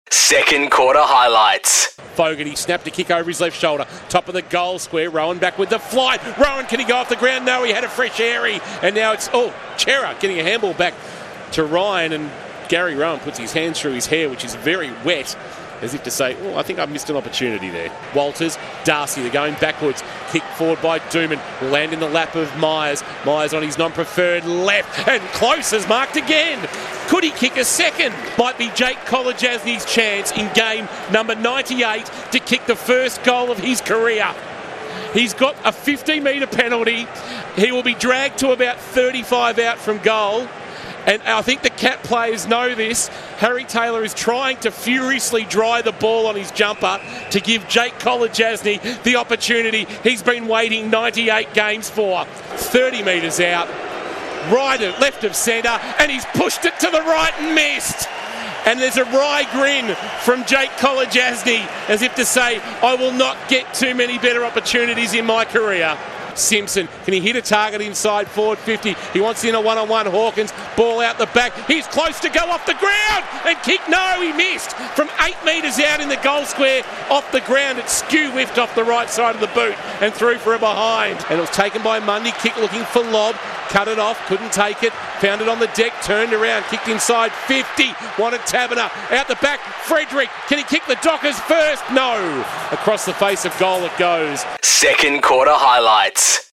Second quarter highlights. Fogarty snapped a kick over his left shoulder. Top of the goal square. Rowan back with the flight. Rowan, can he go off the ground? No, he had a fresh airy. And now it's, Chera getting a handball back to Ryan. And Gary Rowan puts his hands through his hair, which is very wet, as if to say, I think I've missed an opportunity there. Walters, Darcy, they're going backwards. Kick forward by Dooman. Will land in the lap of Myers. Myers on his non-preferred left. And close as marked again. Could he kick a second? Might be Jake Kolodjasny's chance in game number 98 to kick the first goal of his career. He's got a 50-metre penalty. He will be dragged to about 35 out from goal. And I think the Cat players know this. Harry Taylor is trying to furiously dry the ball on his jumper to give Jake Kolodjasny the opportunity he's been waiting 98 games for. 30 metres out, left of centre, and he's pushed it to the right and missed. And there's a wry grin from Jake Kolodjasny, as if to say, I will not get too many better opportunities in my career. Simpson, can he hit a target inside forward 50? He wants in a one-on-one. Hawkins, ball out the back. He's close to go off the ground and kick. No, he missed from 8 metres out in the goal square off the ground. It skew whiffed off the right side of the boot and through for a behind. And it was taken by Mundy. Kick looking for lob. Cut it off, couldn't take it. Found it on the deck, turned around, kicked inside 50. Wanted Taberner. Out the back, Frederick. Can he kick the Dockers first? No. Across the face of goal it goes. Second quarter highlights.